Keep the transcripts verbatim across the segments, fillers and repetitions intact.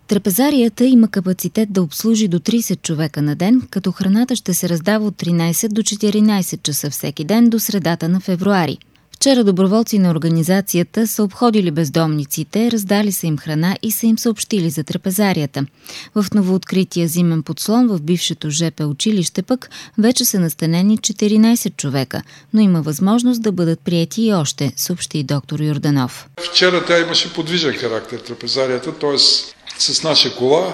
Трапезарията има капацитет да обслужи до трийсет човека на ден, като храната ще се раздава от тринайсет до четиринайсет часа всеки ден до средата на февруари. Вчера доброволци на организацията са обходили бездомниците, раздали са им храна и са им съобщили за трапезарията. В новооткрития зимен подслон в бившето ЖП училище пък вече са настанени четиринайсет човека, но има възможност да бъдат приети и още, съобщи доктор Йорданов. Вчера тя имаше подвижен характер трапезарията, т.е. с наша кола,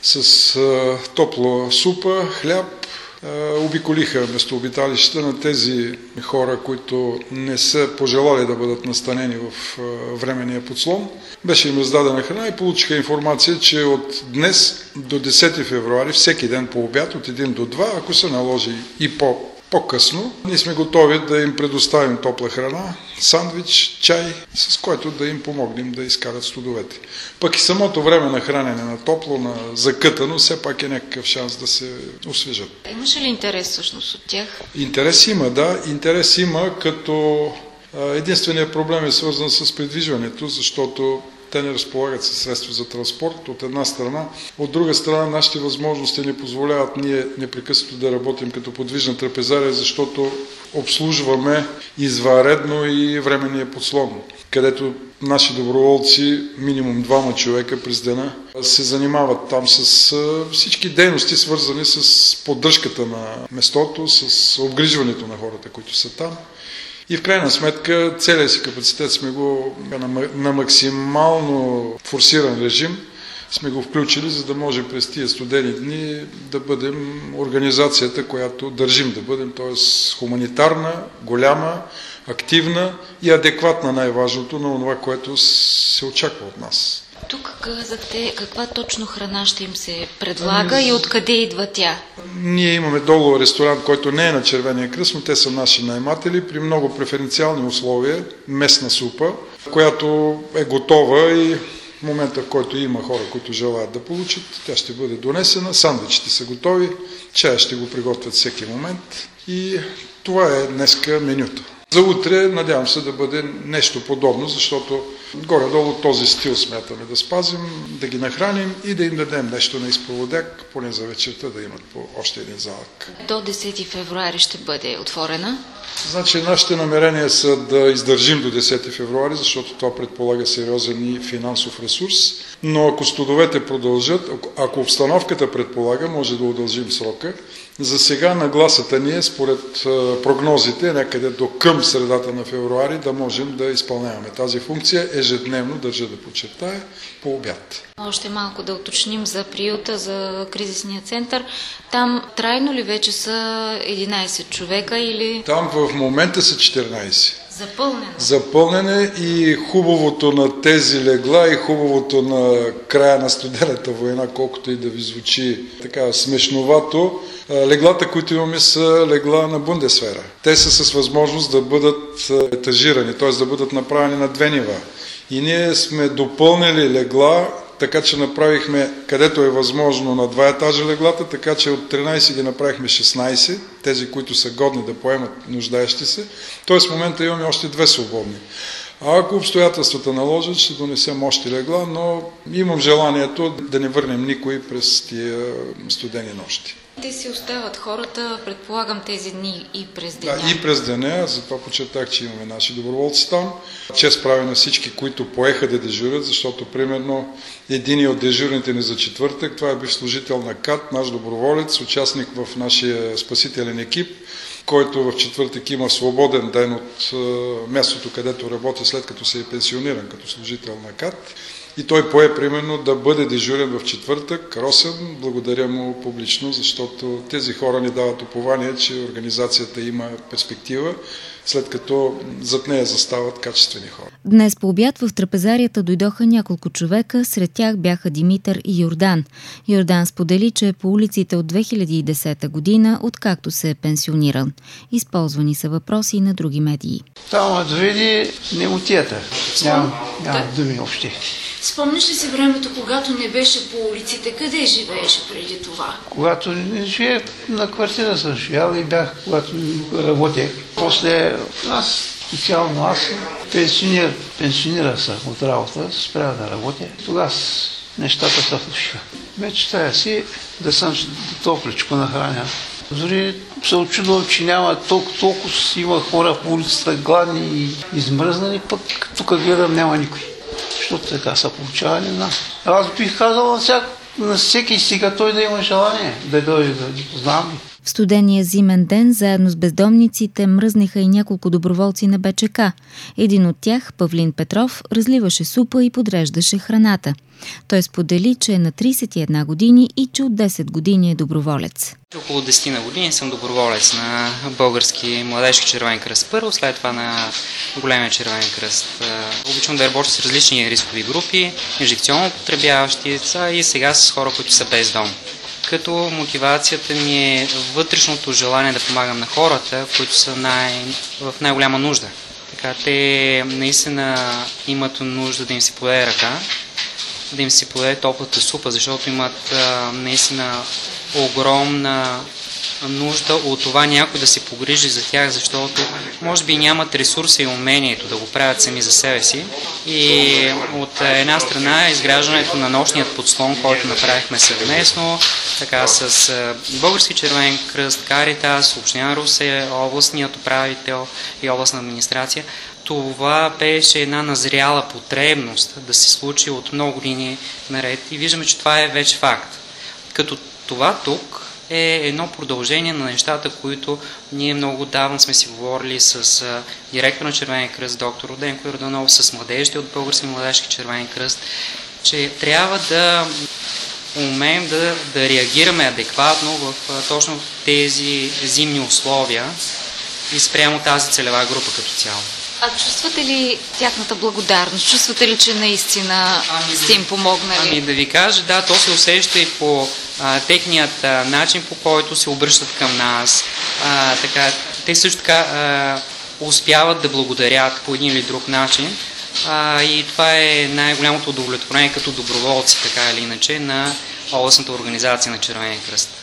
с а, топла супа, хляб, обиколиха местообиталища на тези хора, които не са пожелали да бъдат настанени в временния подслон. Беше им раздадена храна и получиха информация, че от днес до десети февруари, всеки ден по обяд, от един до два, ако се наложи и по По-късно, ние сме готови да им предоставим топла храна, сандвич, чай, с който да им помогнем да изкарат студовете. Пък и самото време на хранене на топло, на закътано, все пак е някакъв шанс да се освежат. Имаше ли интерес всъщност от тях? Интерес има, да. Интерес има, като единственият проблем е свързан с придвижването, защото те не разполагат със средства за транспорт от една страна. От друга страна, нашите възможности не позволяват ние непрекъснато да работим като подвижна трапезария, защото обслужваме извънредно и временния подслон, където наши доброволци, минимум двама човека през дена, се занимават там с всички дейности, свързани с поддръжката на местото, с обгрижването на хората, които са там. И в крайна сметка целият си капацитет сме го на максимално форсиран режим сме го включили, за да може през тия студени дни да бъдем организацията, която държим да бъдем, т.е. хуманитарна, голяма, активна и адекватна, най-важното, на това, което се очаква от нас. Тук казахте каква точно храна ще им се предлага ами, и откъде идва тя? Ние имаме долу ресторант, който не е на Червения кръст, но те са наши наематели при много преференциални условия, местна супа, която е готова и в момента, в който има хора, които желаят да получат, тя ще бъде донесена, сандвичите са готови, чая ще го приготвят всеки момент и това е днеска менюто. За утре надявам се да бъде нещо подобно, защото горе-долу този стил смятаме да спазим, да ги нахраним и да им дадем нещо на изповедяк, поне за вечерта да имат по още един залък. До десети февруари ще бъде отворена? Значи нашите намерения са да издържим до десети февруари, защото това предполага сериозен и финансов ресурс, но ако студовете продължат, ако обстановката предполага, може да удължим срока. За сега нагласата ни е, според прогнозите, някъде до към средата на февруари да можем да изпълняваме тази функция ежедневно, държа да подчертая, по обяд. Още малко да уточним за приюта, за кризисния център. Там трайно ли вече са единайсет човека или... Там в момента са четиринайсет. Запълнено. Запълнене и хубавото на тези легла и хубавото на края на студената война, колкото и да ви звучи така смешновато, леглата, които имаме, са легла на Бундесвера. Те са с възможност да бъдат етажирани, т.е. да бъдат направени на две нива. И ние сме допълнили легла, така че направихме, където е възможно, на два етажа леглата, така че от тринайсет ги направихме шестнайсет, тези, които са годни да поемат нуждаещи се. Тоест в момента имаме още две свободни. А ако обстоятелствата наложат, ще донесем още легла, но имам желанието да не върнем никой през тия студени нощи. Те си остават хората, предполагам, тези дни и през деня. Да, и през деня, затова подчертах, че имаме наши доброволци там. Чест прави на всички, които поеха да дежурят, защото примерно един от дежурните ни за четвъртък, това е бив служител на КАТ, наш доброволец, участник в нашия спасителен екип, който в четвъртък има свободен ден от мястото, където работи, след като се е пенсиониран като служител на КАТ. И той пое примерно да бъде дежурен в четвъртък, Росен. Благодаря му публично, защото тези хора ни дават упование, че организацията има перспектива, след като зад нея застават качествени хора. Днес по обяд в трапезарията дойдоха няколко човека, сред тях бяха Димитър и Йордан. Йордан сподели, че е по улиците от две хиляди и десета година, откакто се е пенсионирал. Използвани са въпроси и на други медии. Там отведи немотията. Нямам думи въобще. Спомняш ли си времето, когато не беше по улиците? Къде живееше преди това? Когато не живеех на квартира съм живял и бях, когато работех. После аз, специално аз, пенсионер, пенсионирах се от работа, спрях да работя. Тогава нещата се влушиха. Мечтая си да съм топличко нахраня. Дори се очудвам, че няма толкова, толкова има хора по улицата гладни и измръзнали, пък тук гледам няма никой. Защото така се получава, не знам. Аз бих казал на, всяк, на всеки сега той да има желание да дойде, да знам. В студения зимен ден, заедно с бездомниците, мръзнаха и няколко доброволци на Б Ч К. Един от тях, Павлин Петров, разливаше супа и подреждаше храната. Той сподели, че е на трийсет и една години и че от десет години е доброволец. Около десет на години съм доброволец на Български младежки червен кръст първо, след това на Големия червен кръст. Обичам да работя с различни рискови групи, инжекционно потребяващи и сега с хора, които са без дом. Като мотивацията ми е вътрешното желание да помагам на хората, които са най... в най-голяма нужда. Така, те наистина имат нужда да им се подаде ръка, да им се подаде топлата супа, защото имат а, наистина огромна нужда от това някой да се погрижи за тях, защото може би нямат ресурса и умението да го правят сами за себе си. И от една страна изграждането на нощният подслон, който направихме съвместно, така с Български червен кръст, Каритас, Община Русе, областният управител и областна администрация. Това беше една назряла потребност да се случи от много години наред и виждаме, че това е вече факт. Като това тук е едно продължение на нещата, които ние много давно сме си говорили с а, директор на Червения кръст, доктор Роденко Йорданов, с младежите от Български младежки червен кръст, че трябва да умеем да, да реагираме адекватно в а, точно тези зимни условия и спрямо тази целева група като цяло. А чувствате ли тяхната благодарност? Чувствате ли, че наистина ами, сте им помогнали? Ами да ви кажа, да, то се усеща и по а, техният а, начин, по който се обръщат към нас. А, така, те също така а, успяват да благодарят по един или друг начин. А, и това е най-голямото удовлетворение като доброволци, така или иначе, на областната организация на Червения кръст.